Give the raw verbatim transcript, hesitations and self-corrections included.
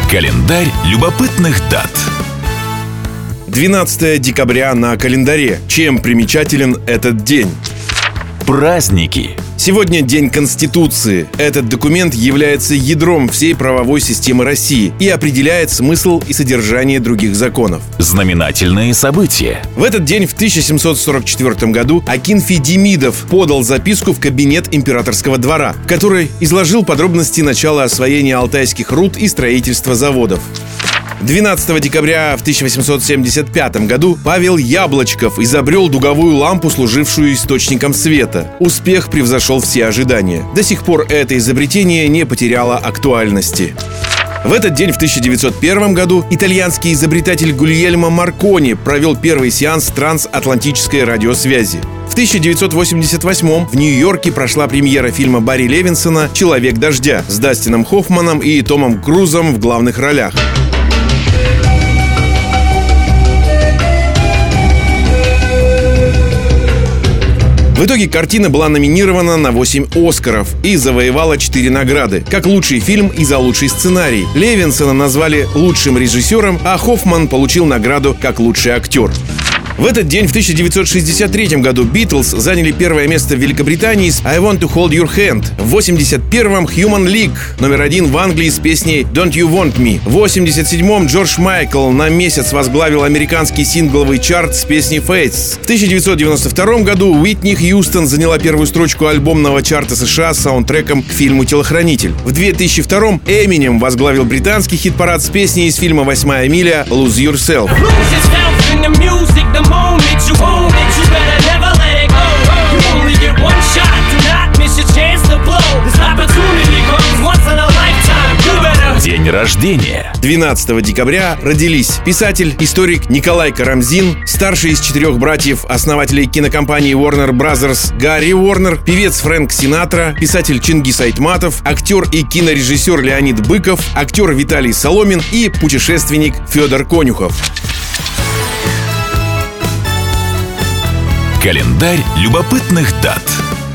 Календарь любопытных дат. двенадцатое декабря на календаре. Чем примечателен этот день? Праздники. Сегодня День Конституции. Этот документ является ядром всей правовой системы России и определяет смысл и содержание других законов. Знаменательные события. В этот день в тысяча семьсот сорок четвёртом году Акинфий Демидов подал записку в кабинет императорского двора, в которой изложил подробности начала освоения алтайских руд и строительства заводов. двенадцатого декабря в тысяча восемьсот семьдесят пятом году Павел Яблочков изобрел дуговую лампу, служившую источником света. Успех превзошел все ожидания. До сих пор это изобретение не потеряло актуальности. В этот день в тысяча девятьсот первом году итальянский изобретатель Гульельмо Маркони провел первый сеанс трансатлантической радиосвязи. В тысяча девятьсот восемьдесят восьмом в Нью-Йорке прошла премьера фильма Барри Левинсона «Человек дождя» с Дастином Хоффманом и Томом Крузом в главных ролях. В итоге картина была номинирована на восемь «Оскаров» и завоевала четыре награды, как лучший фильм и за лучший сценарий. Левинсона назвали лучшим режиссером, а Хоффман получил награду как лучший актер. В этот день в тысяча девятьсот шестьдесят третьем году Битлз заняли первое место в Великобритании с «I Want to Hold Your Hand». В восемьдесят первом Human League номер один в Англии с песней «Don't You Want Me». В восемьдесят седьмом Джордж Майкл на месяц возглавил американский сингловый чарт с песней «Fates». В тысяча девятьсот девяносто втором году Уитни Хьюстон заняла первую строчку альбомного чарта США с саундтреком к фильму «Телохранитель». В две тысячи втором Эминем возглавил британский хит-парад с песней из фильма «Восьмая миля» «Lose Yourself». The moment you own it, you better never let it go. You only get one shot, do not miss your chance to blow. This opportunity comes once in a lifetime. You better... День рождения. двенадцатого декабря родились писатель, историк Николай Карамзин, старший из четырех братьев, основателей кинокомпании Warner Brothers Гарри Уорнер, певец Фрэнк Синатра, писатель Чингис Айтматов, актер и кинорежиссер Леонид Быков, актер Виталий Соломин и путешественник Федор Конюхов. Календарь любопытных дат.